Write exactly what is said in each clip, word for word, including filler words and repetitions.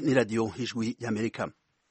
ni radio Ijwi y'Amerika.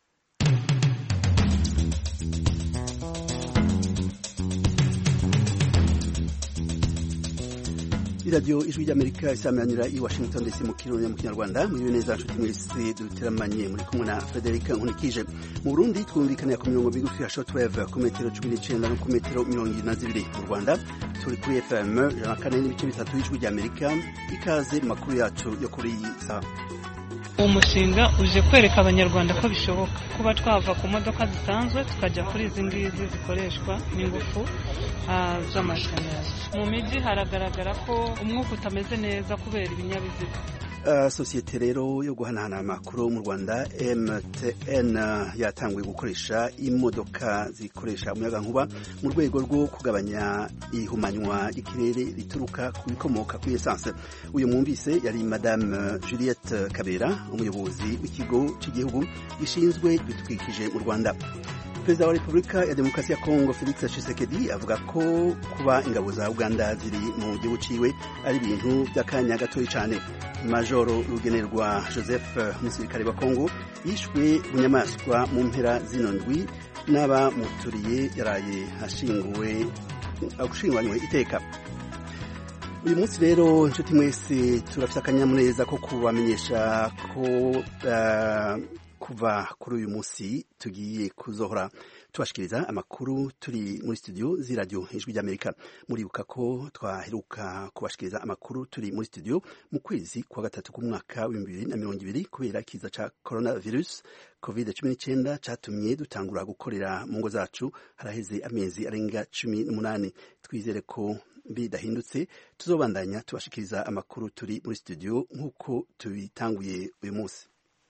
Radio Ijwi y'Amerika isamanira i Washington D C mu Kirundi mu Kinyarwanda muri neza nshuti mwese duteramanye muri kumwe na Frederic Nkunikije. Mu Burundi twumvikana ku mirongo migufi ya shortwave ku metero cumi n'icenda no ku metero mirongo ine na zibiri. Mu Rwanda turi kuri F M ijana na kane n'ibice bitatu y'Ijwi y'Amerika. Ikaze makuru yacu yo kuri saa. Umushinga uje kwereka abanyarwanda ko bishoboka kuba twava ku modoka zisanzwe tukajya kuri izi ngizi zikoreshwa n'ingufu z'amashanyarazi. Mu miji haragaragara ko umwuka utameze neza kubera ibinyabiziga. Uh, sosiyete rero yo guhanahana amakuru mu Rwanda M T N yatanguye gukoresha imodoka zikoresha umuyaga nkuba mu rwego rwo kugabanya ihumanywa ikirere rituruka ku bikomoka ku essence. Uyu mwumvise yari Madame Juliette Kabera, umuyobozi w'ikigo cy'igihugu gishinzwe ibidukikije mu Rwanda. Perezida wa Repubulika ya Demokarasi ya Kongo Felix Tshisekedi avuga ko kuba ingabo za Uganda ziri mu gihugu ciwe ari ibintu by'akanya gatoyi cyane. Majoro Rugenerwa Joseph, umusirikare wa Kongo, yishwe bunyamaswa mu mpera zino ndwi n'abamuturiye yaraye hashinguwe agushingwanywe iteka. Uyu munsi rero nshuti mwese turafite akanyamuneza ko kubamenyesha ko uh, kuva kuri uyu munsi tugiye kuzohora tubashikiriza amakuru turi muri studio zi radio Ijwi y'Amerika. Muribuka ko twaheruka kubashikiriza amakuru turi muri studio mu kwezi kwa gatatu ku mwaka wa bibiri na mirongo ibiri kubera kiza ca coronavirus covid cumi n'icenda catumye dutangura gukorera mu ngo zacu haraheze amezi arenga cumi n'umunani. Twizere ko bidahindutse tuzobandanya tubashikiriza amakuru turi muri studio nk'uko tubitanguye uyu munsi.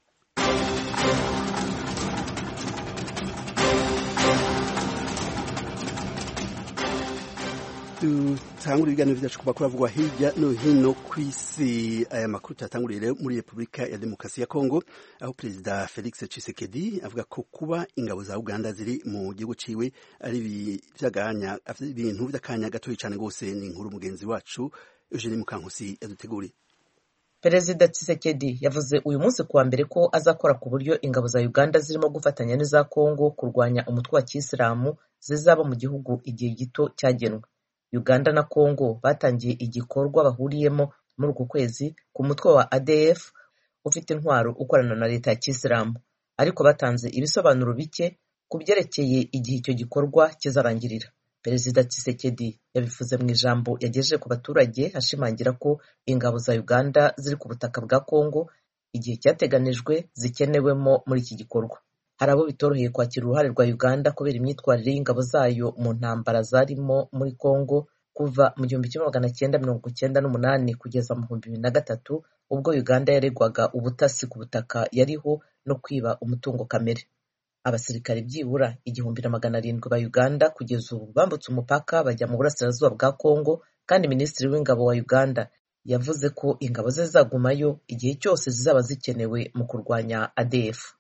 Tutangura ibiganiro byacu kuba kuravugwa hirya no hino ku isi. Aya makuru tatangurire muri Repubulika ya Demokarasi ya Kongo, aho Perezida Felix Tshisekedi avuga ko kuba ingabo za Uganda ziri mu gihugu ciwe ari byaganya ibintu by'akanya gatoyi cyane gose. Ni inkuru mugenzi wacu Eugene Mukankusi yaduteguriye. Perezida Tshisekedi yavuze uyu munsi kuwa mbere ko azakora ku buryo ingabo za Uganda zirimo gufatanya n'iza Kongo kurwanya umutwe wa Kisilamu zizaba mu gihugu igihe gito cyagenwe. Uganda na Kongo batangiye igikorwa bahuriyemo muri uku kwezi ku mutwe wa A D F ufite intwaro ukorana na leta ya Kisilamu, ariko batanze ibisobanuro bike ku byerekeye igihe icyo gikorwa kizarangirira. Perezida Tshisekedi yabivuze mu ijambo yagejeje ku baturage ashimangira ko ingabo za Uganda ziri ku butaka bwa Kongo igihe cyateganijwe zikenewemo muri iki gikorwa. Hari abo bitoroheye kwakira uruhare rwa Uganda kubera imyitwarire y'ingabo zayo mu ntambara zarimo muri Kongo kuva mu gihumbi kimwe magana cyenda mirongo cyenda n'umunani kugeza mu bihumbi bibiri na gatatu, ubwo Uganda yaregwaga ubutasi ku butaka yariho no kwiba umutungo kamere. Abasirikare byibura igihumbi na magana arindwi ba Uganda kugeza ubu bambutse umupaka bajya mu burasirazuba bwa Kongo, kandi Minisitiri w'ingabo wa Uganda yavuze ko ingabo ze zagumayo igihe cyose zizaba zikenewe mu kurwanya A D F.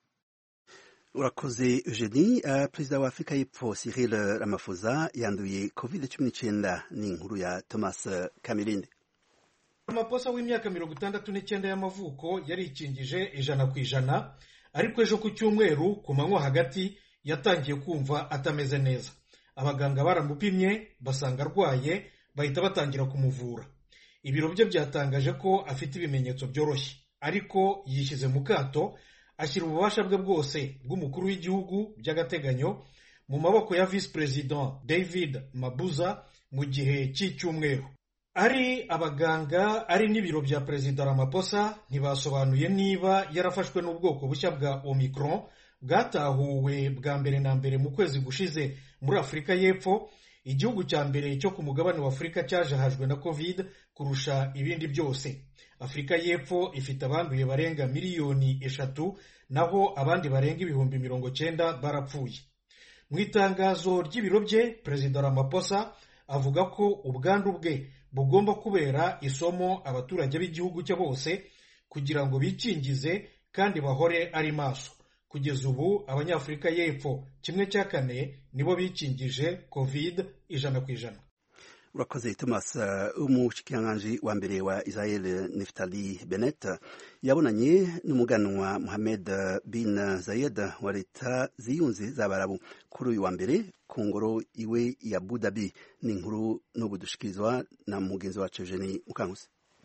Urakoze Eugenie. Uh, Perezida wa Afrika y'Epfo Cyril Ramaphosa yanduye covid cumi n'icenda. Ni inkuru ya Thomas Kamirinde. Ramaphosa w'imyaka mirongo itandatu n'icyenda y'amavuko yarikingije ijana ku ijana, ariko ejo ku cyumweru ku manywa hagati yatangiye kumva atameze neza. Abaganga baramupimye basanga arwaye, bahita batangira kumuvura. Ibiro bye byatangaje ko afite ibimenyetso byoroshye, ariko yishyize mu kato ashyira ububasha bwe bwose bw'umukuru w'igihugu by'agateganyo mu maboko ya Vice President David Mabuza mu gihe cy'icyumweru. Ari abaganga ari n'ibiro bya Perezida Ramaphosa ntibasobanuye niba yarafashwe n'ubwoko bushya bwa Omicron bwatahuwe bwa mbere na mbere mu kwezi gushize muri Afurika y'Epfo, igihugu cya mbere cyo ku mugabane wa Afurika cyajahajwe na Covid kurusha ibindi byose. Afurika y'Epfo ifite abanduye barenga miliyoni eshatu, naho abandi barenga ibihumbi mirongo cyenda barapfuye. Mu itangazo ry'ibiro bye, Perezida Ramaphosa avuga ko ubwandu bwe bugomba kubera isomo abaturage b'igihugu cye bose kugira ngo bikingize kandi bahore ari maso. Kugeza ubu abanyafurika y'Epfo kimwe cya kane nibo bikingije Covid ijana ku ijana. urakoze Thomas. Umushikiranganji wa mbere wa Israel Naftali Bennett yabonanye n'umuganwa Mohammed bin Zayed wa leta ziyunze z'Abarabu kuri uyu wa mbere ku ngoro iwe ya Abu Dhabi. Ni inkuru n'ubu dushikirizwa na mugenzi wacu Eugenie Mukankusi.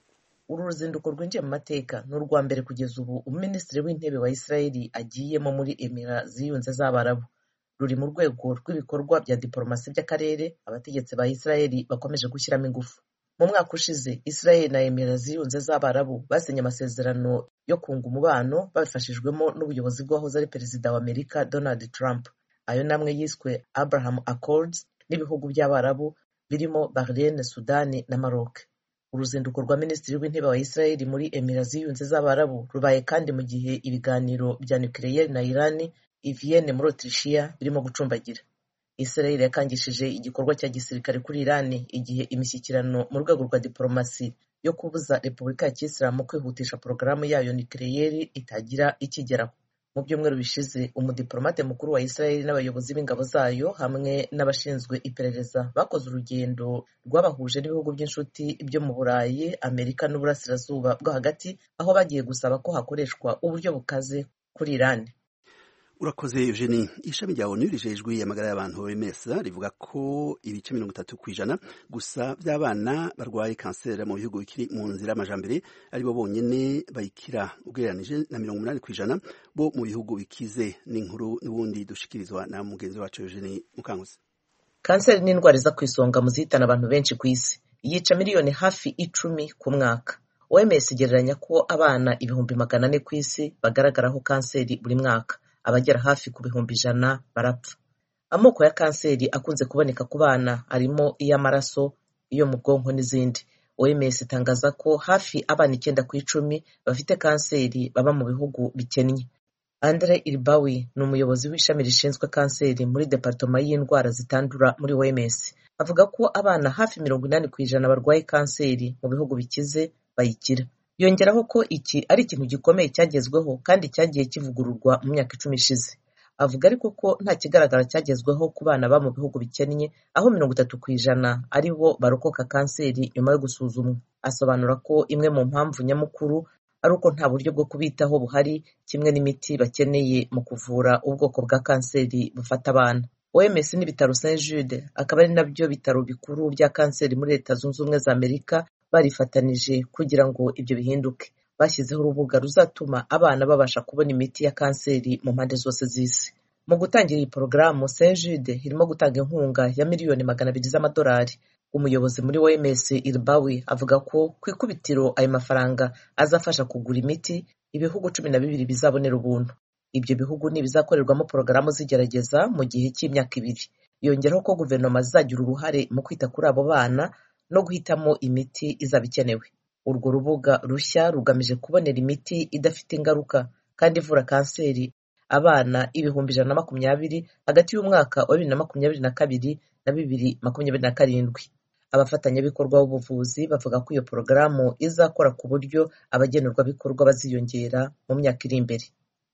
Uru ruzinduko rwinjiye mu mateka ni urwa mbere kugeza ubu umuminisitiri w'intebe wa Israel agiyemo muri Emira ziyunze z'Abarabu. Ruri mu rwego rw'ibikorwa bya diplomasi by'akarere abategetsi ba Israel bakomeje gushyiramo ingufu. Mu mwaka ushize Israel na Emira ziyunze z'Abarabu basinye amasezerano yo kunga umubano babifashijwemo n'ubuyobozi bw'uwahoze ari perezida wa Amerika Donald Trump. Ayo namwe yiswe Abraham Accords n'ibihugu by'Abarabu birimo Bahrain, Sudani na Maroc. Uruzinduko rwa minisitiri w'intebe wa Israel muri Emira ziyunze z'Abarabu rubaye kandi mu gihe ibiganiro bya nucleaire na Iran i Vienne muri Autrichia birimo gucumbagira. Israel yakangishije igikorwa cya gisirikare kuri Iran igihe imishyikirano mu rwego rwa diplomasi yo kubuza Repubulika ya Kisilamu kwihutisha porogaramu yayo nucleaire itagira ikigeraho. Mu byumweru bishize umudiplomate mukuru wa Israel n'abayobozi b'ingabo zayo hamwe n'abashinzwe iperereza bakoze urugendo rwabahuje n'ibihugu by'inshuti byo mu Burayi, Amerika n'Uburasirazuba bwo hagati, aho bagiye gusaba ko hakoreshwa uburyo bukaze kuri Iran. Urakoze Eugenie. Ishami rya ONU rijejwe amagara y'abantu O M S rivuga ko ibice mirongo itatu kw'ijana gusa by'abana barwaye kanseri mu bihugu bikiri mu nzira y'amajambere aribo bonyene bayikira ugereranije na mirongo umunani kw'ijana bo mu bihugu bikize. N'inkuru n'ubundi dushikirizwa na mugenzi wacu Eugenie Mukankusi. Kanseri ni indwara iza kwisonga mu zihitana abantu benshi ku isi, yica miliyoni hafi icumi ku mwaka. O M S igereranya ko abana ibihumbi magana ane ku isi bagaragaraho kanseri buri mwaka, abagera hafi ku bihumbi ijana barapfa. Amoko ya kanseri akunze kuboneka ku bana arimo iy'amaraso, iyo mu bwonko n'izindi. O M S itangaza ko hafi abana icyenda ku icumi bafite kanseri baba mu bihugu bikennye. Andre Ilbawi ni umuyobozi w'ishami rishinzwe kanseri muri departoma y'indwara zitandura muri O M S. Avuga ko abana hafi mirongo inani ku ijana barwaye kanseri mu bihugu bikize bayikira. Yongeraho ko iki ari ikintu gikomeye cyagezweho kandi cyagiye kivugururwa mu myaka icumi ishize. Avuga ariko ko nta kigaragara cyagezweho ku bana ba mu bihugu bikennye, aho mirongo itatu ku ijana ari bo barokoka kanseri nyuma yo gusuzumwa. Asobanura ko imwe mu mpamvu nyamukuru ari uko nta buryo bwo kubitaho buhari, kimwe n'imiti bakeneye mu kuvura ubwoko bwa kanseri bufata abana. O M S n'ibitaro Saint Jude akaba ari nabyo bitaro bikuru bya kanseri muri Leta Zunze Ubumwe za Amerika barifatanije kugira ngo ibyo bihinduke. Bashyizeho urubuga ruzatuma abana babasha kubona imiti ya kanseri mu mpande zose z'isi. Mu gutangira iyi porogaramu, Saint Jude irimo gutanga inkunga ya miliyoni magana abiri z'amadolari. Umuyobozi muri O M S Ilbawi avuga ko ku ikubitiro ayo mafaranga azafasha kugura imiti ibihugu cumi na bibiri bizabonera ubuntu. Ibyo bihugu ni bizakorerwamo porogaramu zigerageza mu gihe cy'imyaka ibiri. Yongeraho ko guverinoma zizagira uruhare mu kwita kuri abo bana no guhitamo imiti izaba ikenewe. Urwo rubuga rushya rugamije kubonera imiti idafite ingaruka kandi ivura kanseri abana ibihumbi ijana na makumyabiri hagati y'umwaka wa bibiri na makumyabiri na kabiri na bibiri makumyabiri na karindwi. Abafatanyabikorwa b'ubuvuzi bavuga ko iyo porogaramu izakora ku buryo abagenerwabikorwa baziyongera mu myaka iri imbere.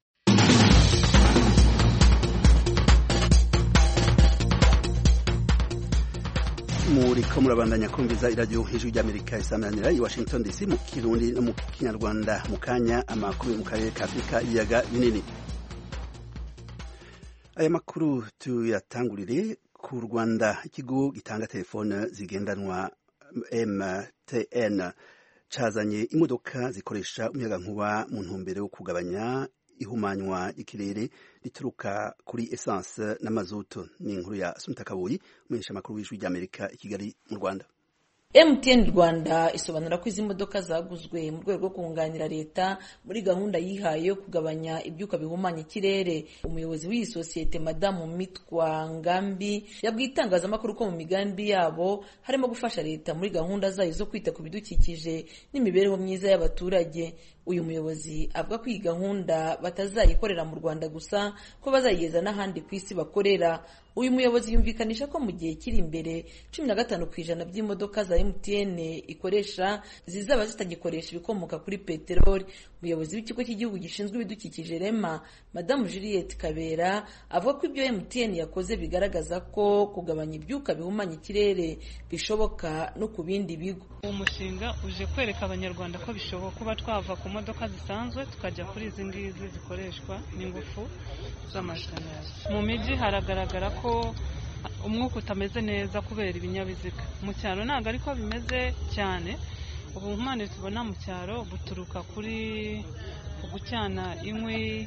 Muriko murabandanya kumviza iradiyo hejuru y'Amerika isamanira i Washington D C mu Kirundi no mu Kinyarwanda. mu kanya amakuru mu karere ka Afurika ibiyaga binini. Aya makuru tuyatangurire ku Rwanda. Ikigo gitanga telefone zigendanwa M T N cazanye imodoka zikoresha umuyagankuba mu ntumbero yo kugabanya ihumanywa ikirere rituruka kuri essence n'amazutu. Ni inkuru ya Asumta Kaboyi, umumenyesha makuru w'ijwi ry'Amerika i Kigali mu Rwanda. M T N Rwanda isobanura ko izi modoka zaguzwe mu rwego rwo kunganira leta muri gahunda yihaye yo kugabanya ibyuka bihumanya ikirere. Umuyobozi w'iyi sosiyete Madamu Mitwa Ngambi yabwiye itangazamakuru ko mu migambi yabo harimo gufasha leta muri gahunda zayo zo kwita ku bidukikije n'imibereho myiza y'abaturage. uyu muyobozi avuga ko iyi gahunda batazayikorera mu Rwanda gusa ko bazayigeza n'ahandi ku isi bakorera. Uyu muyobozi yumvikanisha ko mu gihe kiri imbere cumi na gatanu ku ijana by'imodoka za M T N ikoresha zizaba zitagikoresha ibikomoka kuri peteroli. Umuyobozi w'ikigo cy'igihugu gishinzwe ibidukikije REMA Madamu Juliette Kabera avuga ko ibyo M T N yakoze bigaragaza ko kugabanya ibyuka bihumanya ikirere bishoboka no ku bindi bigo. Umushinga uje kwereka abanyarwanda ko bishoboka kuba twava ku modoka zisanzwe tukajya kuri izi ngizi zikoreshwa n'ingufu z'amashanyarazi. Mu mijyi haragaragara ko umwuka utameze neza kubera ibinyabiziga. Mu cyaro ntabwo ariko bimeze cyane. Ubuhumane tubona mu cyaro buturuka kuri gucana inkwi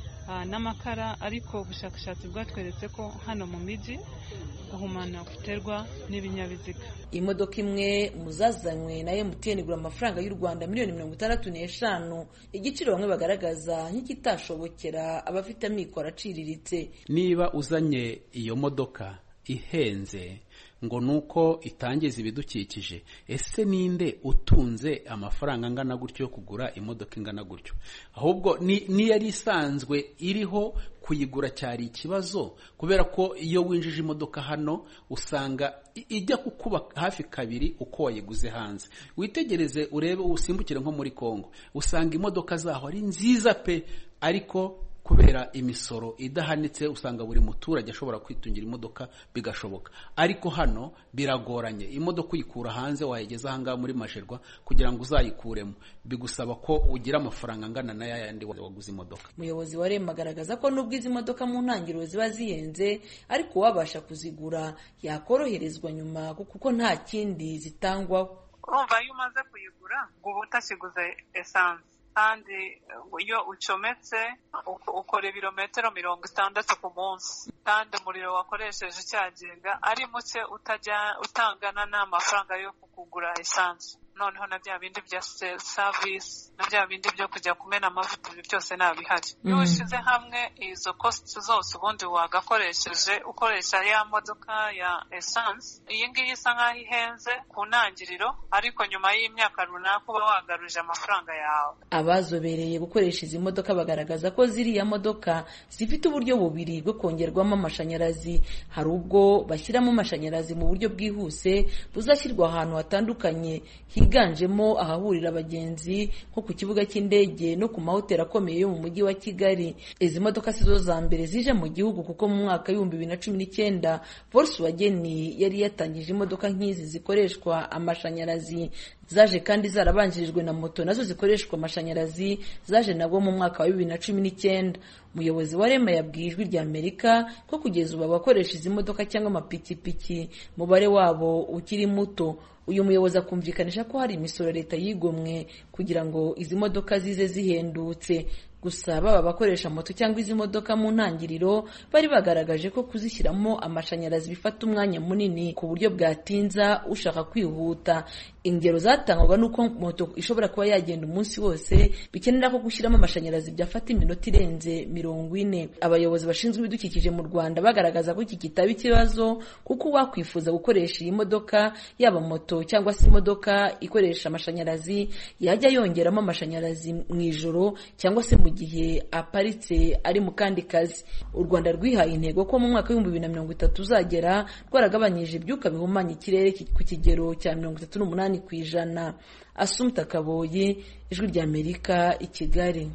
n'amakara, ariko ubushakashatsi bwatweretse ko hano mu mijyi guhumana guterwa n'ibinyabiziga. Imodoka imwe mu zazanywe na M T N igura amafaranga y'u Rwanda miliyoni mirongo itandatu n'eshanu, igiciro bamwe bagaragaza nk'ikitashobokera abafite amikoro aciriritse. Niba uzanye iyo modoka ihenze ngo nuko itangiza ibidukikije, ese ninde utunze amafaranga angana gutyo yo kugura imodoka ingana gutyo? Ahubwo ni, ni yari isanzwe iriho kuyigura cyari ikibazo, kubera ko iyo winjije imodoka hano usanga ijya kukuba hafi kabiri uko wayiguze hanze. Witegereze urebe usimbukire nko muri Kongo, usanga imodoka zaho ari nziza pe, ariko kubera imisoro idahanitse usanga buri muturage ashobora kwitungira imodoka bigashoboka. Ariko hano biragoranye, imodoka uyikura hanze wayigeza ahangaha muri Majerwa kugira ngo uzayikuremo bigusaba ko ugira amafaranga angana na yandi waguze imodoka. Umuyobozi wa REMA agaragaza ko nubwo izi modoka mu ntangiriro ziba zihenze, ariko wabasha kuzigura yakoroherezwa nyuma kuko nta kindi zitangwaho. Urumva iyo umaze kuyigura ngo utasiguze essence, kandi iyo ucometse ukora ibirometero mirongo itandatu ku munsi, kandi umuriro wakoresheje cyagenga ari muke utajya utangana n'amafaranga yo kugura esanse. Noneho na bya bindi bya service na bya bindi byo kujya kumena amavuta byose nabihari. Iyo ushize hamwe izo costs zose ubundi wagakoresheje ukoresha ya modoka ya essence, iyi ngiyi isa nkaho ihenze ku ntangiriro, ariko nyuma y'imyaka runaka uba wagaruje amafaranga yawe. Abazobereye gukoresha izi modoka bagaragaza ko ziriya modoka zifite uburyo bubiri bwo kongerwamo amashanyarazi. Hari ubwo bashyiramo amashanyarazi mu buryo bwihuse buzashyirwa ahantu hatandukanye higanjemo ahahurira abagenzi nko ku kibuga cy'indege no ku mahoteli akomeye yo mu mujyi wa Kigali. Izi modoka sizo za mbere zije mu gihugu, kuko mu mwaka w'ibihumbi bibiri na cumi n'icyenda Volkswagen yari yatangije imodoka nk'izi zikoreshwa amashanyarazi. Zaje kandi zarabanjirijwe na moto nazo zikoreshwa amashanyarazi, zaje nabwo mu mwaka wa bibiri na cumi n'icyenda. Umuyobozi wa REMA yabwiye Ijwi rya Amerika ko kugeza ubu abakoresha izi modoka cyangwa amapikipiki umubare wabo ukiri muto. Uyu muyobozi akumvikanisha ko hari imisoro leta yigomwe kugira ngo izi modoka zize zihendutse. Gusa baba bakoresha moto cyangwa izi modoka mu ntangiriro bari bagaragaje ko kuzishyiramo amashanyarazi bifata umwanya munini ku buryo bwatinza ushaka kwihuta. Ingero zatangwaga nuko moto ishobora kuba yagenda umunsi wose, bikenera ko gushyiramo amashanyarazi byafata iminota irenze mirongo ine. Abayobozi bashinzwe ibidukikije mu Rwanda bagaragaza ko iki kitaba ikibazo, kuko wakwifuza gukoresha iyi modoka, yaba moto cyangwa se imodoka ikoresha amashanyarazi, yajya yongeramo amashanyarazi mu ijoro cyangwa se mu gihe aparitse ari mu kandi kazi. U Rwanda rwihaye intego ko mu mwaka w'ibihumbi bibiri na mirongo itatu uzagera rwaragabanyije ibyuka bihumanya ikirere ku kigero cya mirongo itatu n'umunani ku ijana. Assumpta Kaboyi, Ijwi rya Amerika, i Kigali.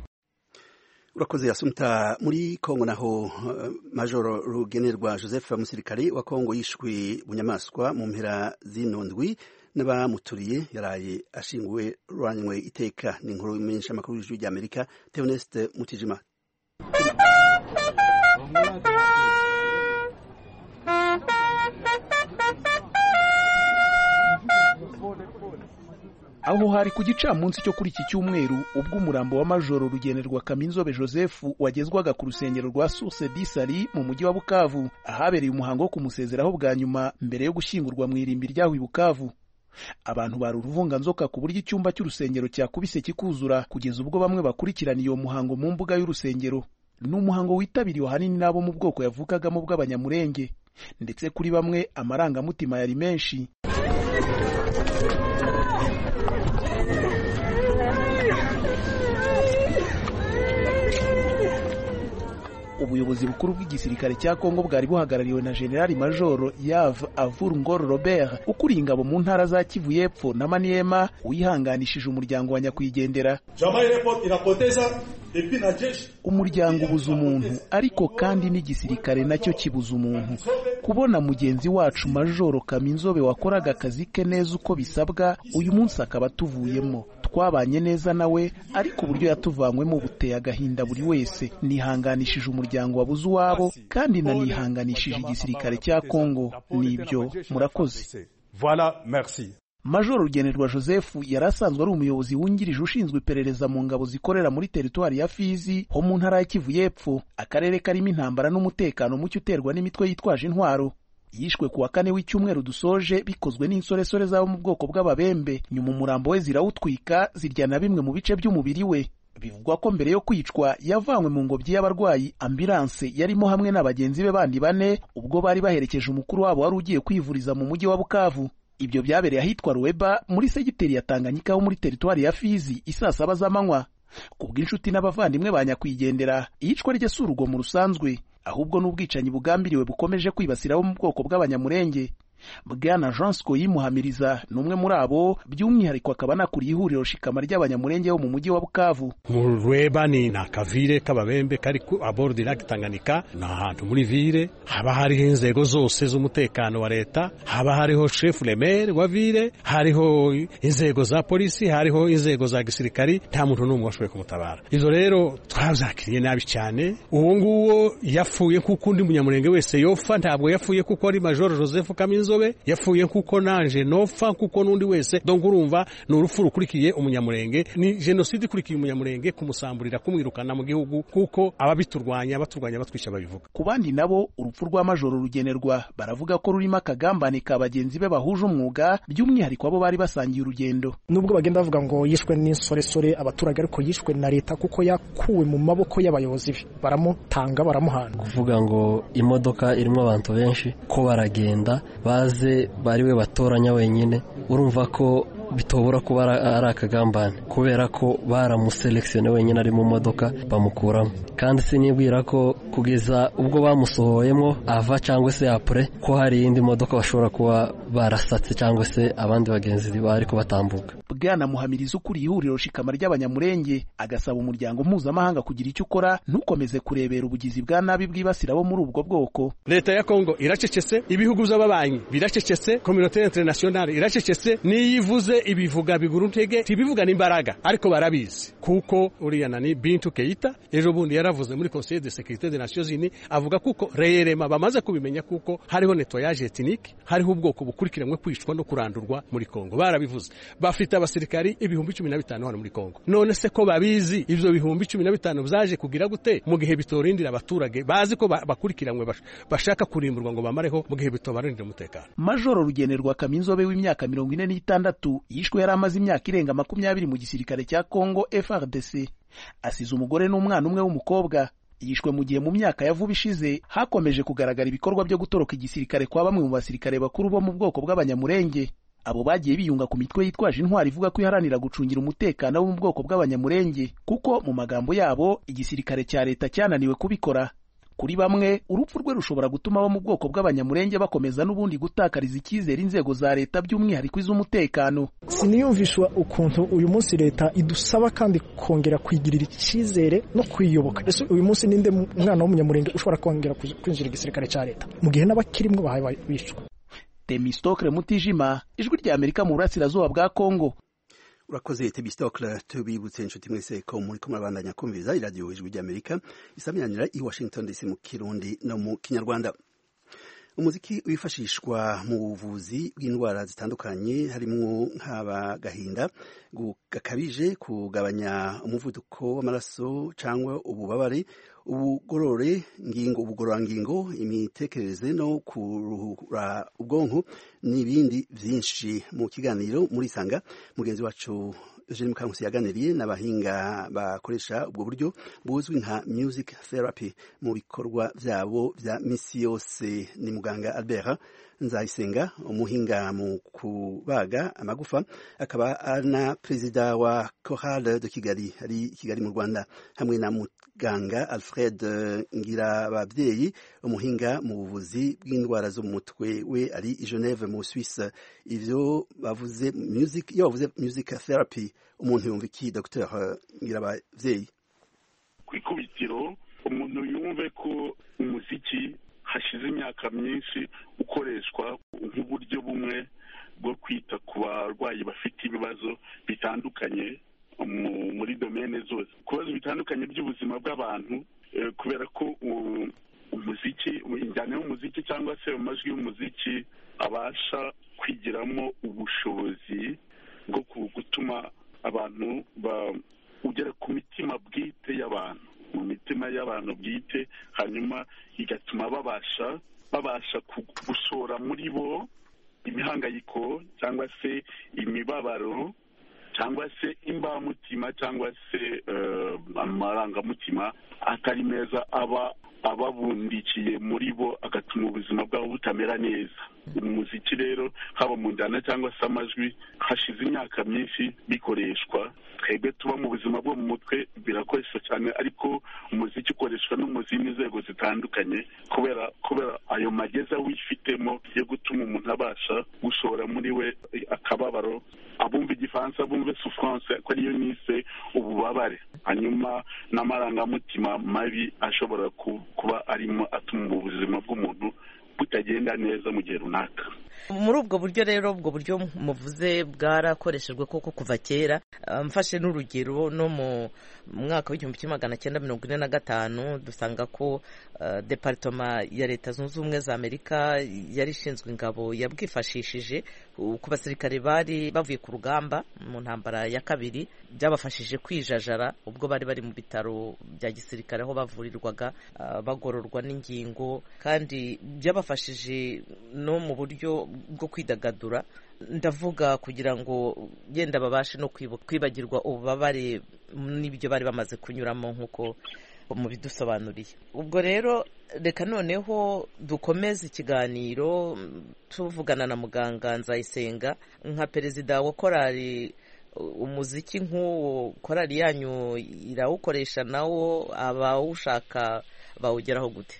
Urakoze Assumpta. Muri Kongo naho uh, Major Rugenerwa Joseph, umusirikare wa Kongo yishwe bunyamaswa mu mpera z'inondwi n'abamuturiye yaraye ashinguwe rwanywe iteka. Ni inkuru y'umumenyesha makuru y'Ijwi rya Amerika Theoneste Mutijima. Aho hari ku gicamunsi cyo kuri iki cyumweru ubwo umurambo wa Majoro Rugenerwa Kaminzobe Joseph wagezwaga ku rusengero rwa Source du Salut mu mujyi wa Bukavu, ahabereye umuhango wo kumusezeraho bwa nyuma mbere yo gushyingurwa mu irimbi ryaho i Bukavu. Abantu bari uruvunganzoka ku buryo icyumba cy'urusengero cyakubise kikuzura, kugeza ubwo bamwe bakurikirana iyo muhango mu mbuga y'urusengero. Ni umuhango witabiriwe ahanini n'abo mu bwoko yavukagamo bw'Abanyamurenge, ndetse kuri bamwe amarangamutima yari menshi. ubuyobozi bukuru bw'igisirikare cya Kongo bwari buhagarariwe na General Major Yav Avur Ngor Robert ukuriye ingabo mu ntara za Kivu y'Epfo na Maniema wihanganishije umuryango wa nyakwigendera. Umuryango ubuza umuntu ariko kandi n'igisirikare nacyo kibuza umuntu. Kubona mugenzi wacu Majoro Kaminzobe wakoraga akazi ke neza uko bisabwa uyu munsi akaba tuvuyemo. Twabanye neza nawe ariko uburyo yatuvanywemo buteye agahinda buri wese. Nihanganishije umuryango wabuze uwabo kandi nanihanganishije igisirikare cya Kongo. Nibyo murakoze. Voilà, merci. Major Rugenerwa Joseph yarasanzwe ari umuyobozi wungirije ushinzwe iperereza mu ngabo zikorera muri teritwari ya Fizi ho mu ntara ya Kivu y'Epfo, akarere karimo intambara n'umutekano mucyo uterwa n'imitwe yitwaje intwaro. Yishwe kuwa kane w'icyumweru dusoje bikozwe n'insoresore zabo mu bwoko bw'ababembe, nyuma umurambo we zirawutwika zirya na bimwe mu bice by'umubiri we. Bivugwa ko mbere yo kwicwa yavanywe mu ngobyi y'abarwayi ambulance yarimo hamwe n'abagenzi be bandi bane ubwo bari baherekeje umukuru wabo wari ugiye kwivuriza mu mujyi wa Bukavu. Ibyo byabereye ahitwa Rueba muri segiteri ya Tanganyika ho muri teritwari ya Fizi isaa saba z'amanywa. Kubw'inshuti n'abavandimwe ba nyakwigendera, iyicwa rye si urugomo rusanzwe ahubwo n'ubwicanyi bugambiriwe bukomeje kwibasiraho mu bwoko bw'abanyamurenge. Bwana Jean Scoyi Muhamiriza numwe muri abo, by'umwihariko akaba nakuriye ihuriro shikama ry'abanyamurenge bo mu mujyi wa Bukavu. Mu Rueba ni nakavire k'ababembe kari ku abord du lac Tanganyika, na hantu muri ville haba hariho inzego zose z'umutekano wa leta, haba hariho chef le maire wa ville, hariho inzego za polisi, hariho inzego za gisirikari, nta muntu n'umwe washoboye kumutabara. Izo rero twavyakiriye nabi cyane. Uwo nguwo yafuye kuko undi munyamurenge wese yofa, ntabwo yafuye kuko ari Major Joseph Kaminzo yafuye kuko nanje nopfa kuko nundi wese. Donc urumva ni urupfu rukurikiye umunyamurenge, ni genocide ikurikiye umunyamurenge, kumusamburira kumwirukana mu gihugu kuko ababiturwanya baturwanya batwisha babivuga. Ku bandi nabo urupfu rwa Majoro Rugenerwa baravuga ko rurimo akagambane ka bagenzi be bahuje umwuga, by'umwihariko abo bari basangiye urugendo. Nubwo bagenda bavuga ngo yishwe n'insoresore abaturage, ariko yishwe na leta kuko yakuwe mu maboko y'abayobozi be, baramutanga baramuhana. Kuvuga ngo imodoka irimo abantu benshi ko baragenda baze bariwe batoranya wenyine, urumva ko bitobora kuba ari akagambane kubera ko baramuselektione wenyine ari mu modoka bamukuramo. Kandi sinibwira ko kugeza ubwo bamusohoyemo ava cyangwa se apure ko hari indi modoka bashobora kuba barasatse cyangwa se abandi bagenzi bari ko batambuka. Bwana Muhamiriza ukuriye ihuriro shikama ry'abanyamurenge agasaba umuryango mpuzamahanga kugira icyo ukora ntukomeze kurebera ubugizi bwa nabi bwibasira bo muri ubwo bwoko. Leta ya Kongo iracecetse, ibihugu by'ababanyi biracecetse, communauté internationale iracecetse, niyivuze ibivuga biguru ntege, tibivuga n'imbaraga ariko barabizi kuko uriya nani Bintu Keita ejo bundi yaravuze muri Conseil de Sécurité des Nations Unies avuga kuko reyerema bamaze kubimenya kuko hariho nettoyage ethnique, hariho ubwoko bukurikiranwe kwicwa no kurandurwa muri Kongo. Barabivuze bafite abasirikari ibihumbi cumi na bitanu hano muri Kongo. None se ko babizi ivyo bihumbi cumi na bitanu byaje kugira gute mu gihe bitorindira abaturage bazi ko bakurikiranwe bashaka kurimburwa ngo bamareho mu gihe bitobarindira umutekano. Majoro Rugenerwa Kaminzobe w'imyaka mirongo ine n'itandatu yishwe yari amaze imyaka irenga makumyabiri mu gisirikare cya Kongo F R D C. Asize umugore n'umwana umwe w'umukobwa. Yishwe mu gihe mu myaka ya vuba ishize hakomeje kugaragara ibikorwa byo gutoroka igisirikare kwa bamwe mu basirikare bakuru bo mu bwoko bw'abanyamurenge. Abo bagiye biyunga ku mitwe yitwaje intwari ivuga ko iharanira gucungira umutekano wo mu bwoko bw'abanyamurenge kuko mu magambo yabo igisirikare cya leta cyananiwe kubikora. Kuri bamwe urupfu rwe rushobora gutuma abo mu bwoko bw'abanyamurenge bakomeza n'ubundi gutakariza icyizere inzego za leta by'umwihariko iz'umutekano. Siniyumvishwa ukuntu uyu munsi leta idusaba kandi kongera kwigirira icyizere no kwiyoboka. Ese uyu munsi ninde mwana w'umunyamurenge ushobora kongera kwinjira igisirikare cya leta mu gihe n'abakirimwe bahaye bicwa? Temistokle Mutijima, Ijwi rya Amerika mu burasirazuba bwa Kongo. Urakoze Temistokle, tubibutse inshuti mwese ko muri ko murabandanya kumviriza iradiyo Ijwi rya Amerika isaminanira i Washington D C mu Kirundi no mu Kinyarwanda. Umuziki wifashishwa mu buvuzi bw'indwara zitandukanye harimo nk'abagahinda gakabije, kugabanya umuvuduko w'amaraso cyangwa ububabare, ubugorore ngingo ubugororangingo, imitekerereze no kuruhura ubwonko n'ibindi byinshi. Mu kiganiro muri Sanga mugenzi wacu Eugene Mukankusi yaganiriye n'abahinga bakoresha ubwo buryo buzwi nka music therapy mu bikorwa byabo bya misi yose. Ni muganga Albert Nzayisenga, umuhinga mu kubaga amagufa, akaba na perezida wa Chorale de Kigali ari Kigali mu Rwanda, hamwe na muganga Alfred Ngirababyeyi umuhinga mu buvuzi bw'indwara zo mu mutwe we ari i Geneve mu Suisse. Ivyo bavuze music iyo bavuze music therapy umuntu yumva iki Dr Ngirababyeyi? Kwikubitiro umuntu yumve ko umuziki hashize imyaka myinshi ukoreshwa nk'uburyo bumwe bwo kwita ku barwayi bafite ibibazo bitandukanye muri domene zose, ku bibazo bitandukanye by'ubuzima bw'abantu, kubera ko umuziki, injyana y'umuziki cyangwa se amajwi y'umuziki abasha kwigiramo ubushobozi bwo gutuma abantu ugera ku mitima bwite y'abantu, mu mitima y'abantu bwite, hanyuma igatuma babasha babasha gushora muri bo imihangayiko cyangwa se imibabaro cyangwa se imbamutima cyangwa se amarangamutima atari meza aba ababundikiye muri bo, agatuma ubuzima bwabo butamera neza. Umuziki rero haba mu njyana cyangwa se amajwi hashize imyaka myinshi bikoreshwa. Twebwe tuba mu buzima bwo mu mutwe birakoreshwa cyane, ariko umuziki ukoreshwa no mu zindi nzego zitandukanye, kubera kubera ayo mageza wifitemo yo gutuma umuntu abasha gushora muri we akababaro, abumva igifaransa bumve souffrance ko ariyo nise ububabare, hanyuma n'amarangamutima mabi ashobora kuba arimo atuma ubuzima bw'umuntu butagenda neza mu gihe runaka. Muri ubwo buryo rero, ubwo buryo muvuze bwarakoreshejwe koko kuva kera. Mfashe n'urugero no mu mwaka w'igihumbi kimwe magana cyenda mirongo ine na gatanu dusanga ko uh, departema ya Leta Zunze Ubumwe za Amerika yari ishinzwe ingabo yabwifashishije ku basirikare bari bavuye ku rugamba mu ntambara ya kabiri, byabafashije kwijajara ubwo bari bari mu bitaro bya gisirikare aho bavurirwaga uh, bagororwa n'ingingo, kandi byabafashije no mu buryo bwo kwidagadura. Ndavuga kugira ngo yenda babashe no kwibagirwa ububabare n'ibyo bari bamaze kunyuramo nk'uko mubidusobanuriye. Ubwo rero reka noneho dukomeze ikiganiro tuvugana na muganga Nzayisenga nka perezida wa korali. Umuziki nk'uwo korali yanyu irawukoresha nawo abawushaka bawugeraho gute?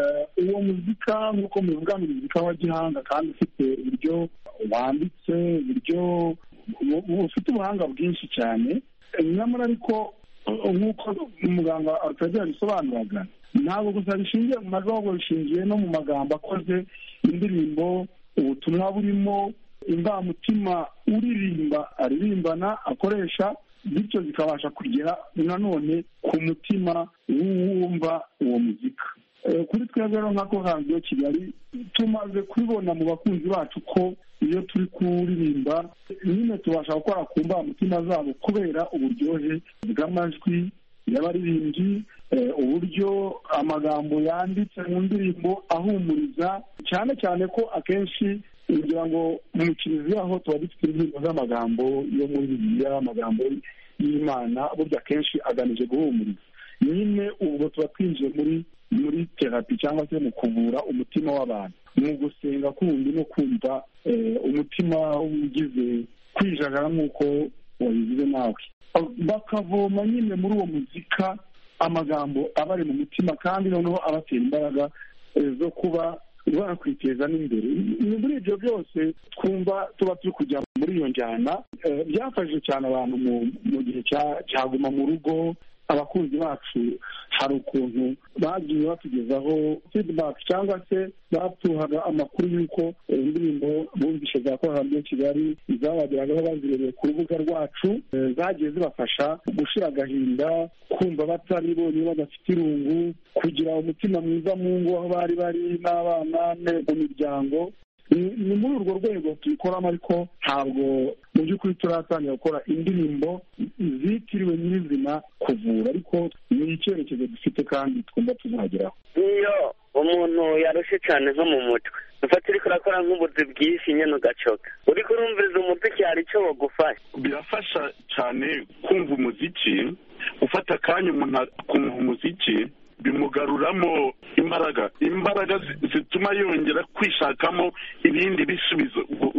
Uwo muzika nk'uko muvuga ni muzika wa gihanga kandi ufite uburyo wanditse, uburyo ufite ubuhanga bwinshi cyane. Nyamara ariko nk'uko umuganga Alfred abisobanuraga, ntabwo gusa bishingiye mu majwi, ahubwo bishingiye no mu magambo akoze, indirimbo, ubutumwa burimo, imvamutima uririmba aririmbana akoresha, bityo zikabasha kugera nanone ku mutima w'uwumva uwo muzika. Kuri twebwe rero nka Korali Kigali tumaze kubibona mu bakunzi bacu ko iyo turi kuririmba nyine tubasha gukora ku mbamutima zabo kubera uburyohe bw'amajwi y'abaririmbyi, uburyo amagambo yanditse mu ndirimbo ahumuriza, cyane cyane ko akenshi kugira ngo mu kiliziya aho tuba dufite indirimbo z'amagambo yo muri Bibiliya, amagambo y'Imana, burya akenshi agamije guhumuriza. Nyine ubwo tuba twinjiye muri muri terapi cyangwa se mu kuvura umutima w'abantu, mu gusenga kundi no kumva umutima ugize kwijagara nk'uko wabivuze nawe, bakavoma nyine muri uwo muzika amagambo abari mu mutima, kandi noneho abatera imbaraga zo kuba bakwiteza n'imbere. Muri ibyo byose twumva tuba turi kujya muri iyo njyana. Byafashije cyane abantu mu gihe cyaguma mu rugo. Abakunzi bacu hari ukuntu bagiye batugezaho feedback cyangwa se batuhaga amakuru y'uko indirimbo bumvishe za Korali Kigali zabageragaho bazirebeye ku rubuga rwacu, zagiye zibafasha gushira agahinda, kumva batari bonyine badafite irungu, kugira umutima mwiza mu ngo aho bari bari n'abana mu miryango. Ni muri urwo rwego tuyikoramo, ariko ntabwo mu by'ukuri turatangira gukora indirimbo zitiriwe nyirizina kuvura, ariko ni icyerekezo dufite kandi twumva tuzageraho. Iyo umuntu yarushe cyane zo mu mutwe, ufata uriko urakora nk'ubuzi bwinshi nyine ugacoka, uriko urumviriza umuziki hari icyo wagufasha. Birafasha cyane kumva umuziki, ufata akanya umuntu akumva umuziki bimugaruramo imbaraga imbaraga zituma yongera kwishakamo ibindi bisubizo, ubundi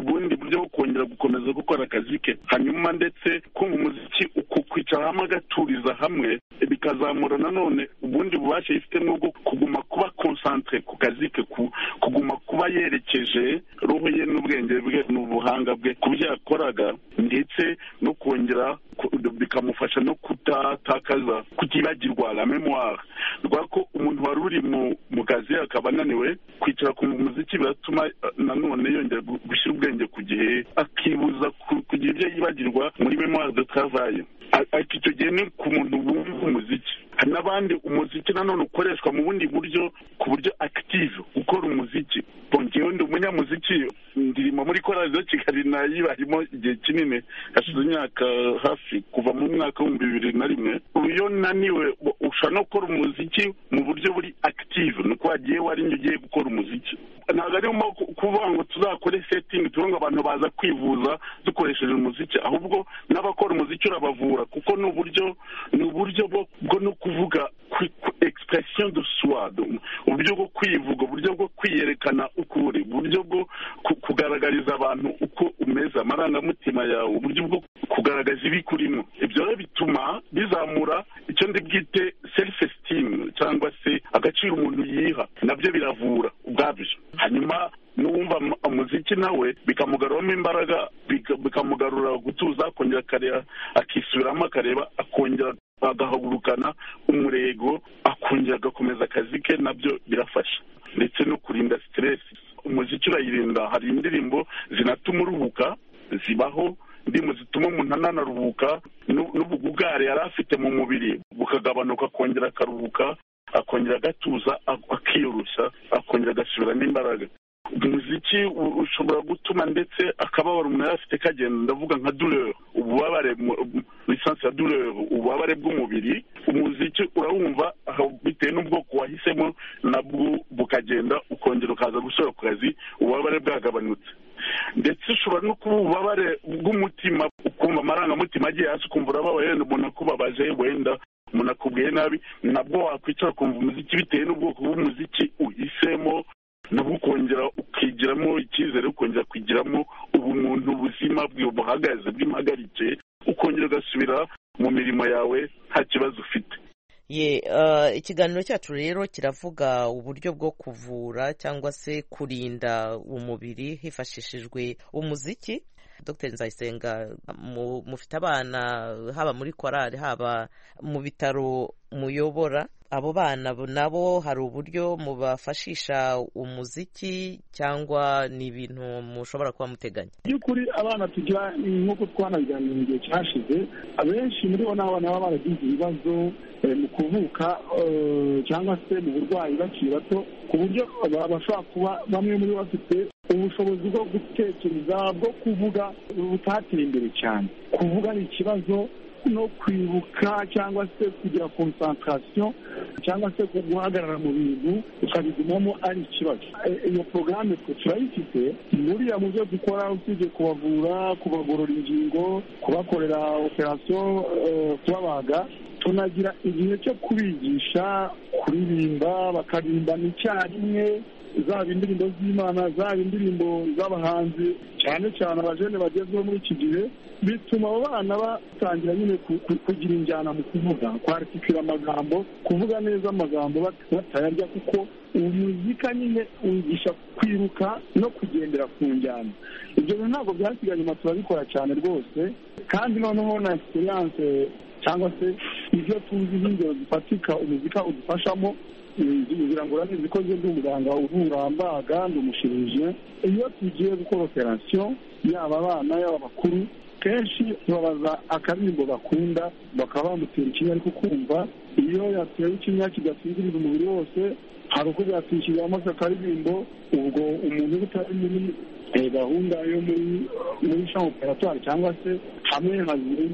byo kongera gukomeza gukora akazi ke. Hanyuma ndetse ko mu muziki uko kwicara hamwe agaturiza hamwe bikazamura nanone ubundi bubasha yifitemo bwo kuguma kuba concentre ku kazi ke, kuguma kuba yerekeje roho ye n'ubwenge bwe n'ubuhanga bwe ku byo yakoraga, ndetse no kongera bikamufasha no kutatakaza kutibagirwa la memoire. Rwako umuntu wari uri mu kazi akaba ananiwe kwicara ku muziki biratuma nanone yongera gushyira ubwenge ku gihe, akibuza kugira ibyo yibagirwa muri memoire de travail. Ariko icyo gihe ni ku muntu wumva umuziki. Hari n'abandi umuziki nanone ukoreshwa mu bundi buryo, ku buryo active gukora umuziki. Bongewe ndi umunyamuziki, ndirimo muri korali zo Kigali nayibarimo igihe kinini, hashize imyaka hafi kuva mu mwaka w'ibihumbi bibiri na rimwe. Iyo naniwe ushobora no gukora umuziki mu buryo buri active, nuko wagiye wari ugiye gukora umuziki. Ntabwo ari kuvuga ngo tuzakore setting turongo abantu baza kwivuza dukoresheje umuziki, ahubwo n'abakora umuziki urabavura, kuko ni uburyo ni uburyo bwo no kuvuga expression de soi, uburyo bwo kwivuga, uburyo bwo kwiyerekana ukuri, uburyo bwo kugaragariza abantu uko umeze, amarangamutima yawe, uburyo bwo kugaragaza ibikurimo. Ibyo rero bituma bizamura icyo ndi bwite self esteem cyangwa se agaciro umuntu yiha, nabyo biravura ubwabyo. Hanyuma n'uwumva umuziki nawe bikamugaruramo imbaraga, bikamugarura gutuza, akongera akareba akisubiramo, akareba akongera agahagurukana umurego, akongera agakomeza akazi ke, nabyo birafasha. Ndetse no kurinda stress, umuziki urayirinda. Hari indirimbo zinatuma uruhuka, zibaho ndimo zituma umuntu ananaruhuka, n'ubugugare yari afite mu mubiri bukagabanuka, akongera akaruhuka, akongera agatuza, akiyoroshya, akongera agasubira n'imbaraga. Umuziki ushobora gutuma ndetse akababara umuntu yari afite kagenda, ndavuga nka douleur, ububabare, lisansi ya douleur, ububabare bw'umubiri. Umuziki urawumva bitewe n'ubwoko wahisemo, nabwo bukagenda, ukongera ukaza gusubira ku kazi, ububabare bwagabanutse. Ndetse ushobora no kuba ububabare bw'umutima, ukumva amarangamutima agiye hasi, ukumva urababaye, wenda umuntu akubabaje, wenda umuntu akubwiye nabi, nabwo wakwicara ukumva umuziki bitewe n'ubwoko bw'umuziki uhisemo, nabwo ukongera ukigiramo icyizere, ukongera kwigiramo ubumuntu buzima buhagaze bw'impagarike, ukongera ugasubira mu mirimo yawe nta kibazo ufite. Ye ikiganiro cyacu rero kiravuga uburyo bwo kuvura cyangwa se kurinda umubiri hifashishijwe umuziki. Dr Nzayisenga, mufite abana haba muri korali haba mu bitaro muyobora, abo bana nabo hari uburyo mubafashisha umuziki cyangwa ni ibintu mushobora kuba muteganya? By'ukuri abana tugira nk'uko twanabiganira mu gihe cyashize, abenshi muri bo n'abana baba baragize ibibazo mu kuvuka cyangwa se mu burwayi bakiri bato, ku buryo bashobora kuba bamwe muri bo bafite ubushobozi bwo gutekereza, bwo kuvuga butateye imbere cyane. Kuvuga ni ikibazo, no kwibuka cyangwa se kugira concentration cyangwa se guhagarara mu bintu ukabigumamo ari ikibazo. Iyo porogaramu turayifite buriya mu byo dukora, usibye kubavura, kubagorora ingingo, kubakorera operasiyo, kubabaga, tunagira igihe cyo kubigisha kuririmba, bakarimbana icyarimwe, zaba indirimbo z'Imana, zaba indirimbo z'abahanzi, cyane cyane abajene bagezweho muri iki gihe. Bituma abo bana batangira nyine kugira injyana mu kuvuga, kwaritikira amagambo, kuvuga neza amagambo batayarya, kuko umuzika nyine wigisha kwiruka no kugendera ku njyana. Ibyo bintu ntabwo byasigaye inyuma, turabikora cyane rwose. Kandi noneho na experience cyangwa se ibyo tuzi nk'ingero zifatika umuzika udufashamo, ngira ngo urabizi ko ndi umuganga uvura mbaga, ndi umushirije. Iyo tugiye gukora operasiyo, yaba abana yaba abakuru, kenshi babaza akaririmbo bakunda, bakaba bamutera ikinya ariko kumva. Iyo yatewe ikinya kigasinziriza umubiri wose, hari uko byatwishyuriramo akaririmbo, ubwo umuntu utari muri gahunda yo muri muri chambre operatoire cyangwa se hamwe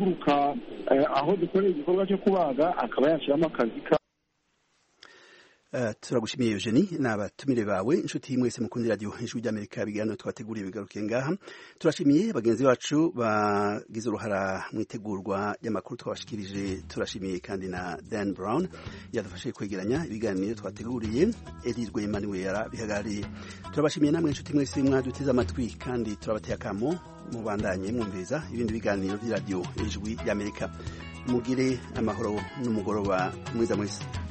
hazenguruka aho dukorera igikorwa cyo kubaga, akaba yashyiramo akazi ka Uh, turagushimiye Eugenie n'abatumire bawe inshuti mwese mukundi radio ijwi ry'Amerika ibiganiro twateguriye bigarukiye ngaha. Turashimiye bagenzi bacu bagize uruhara mu itegurwa y'amakuru twabashikirije. Turashimiye kandi na Dan Brown yadufashije kwegeranya ibiganiro twateguriye. Edirwe Emmanuel yarabihagarariye. Turabashimiye namwe inshuti mwese mwaduteze amatwi kandi turabateye akamo mubandanye mwumviza ibindi biganiro by'iradio ijwi ry'Amerika. Mugire amahoro n'umugoroba mwiza mwese.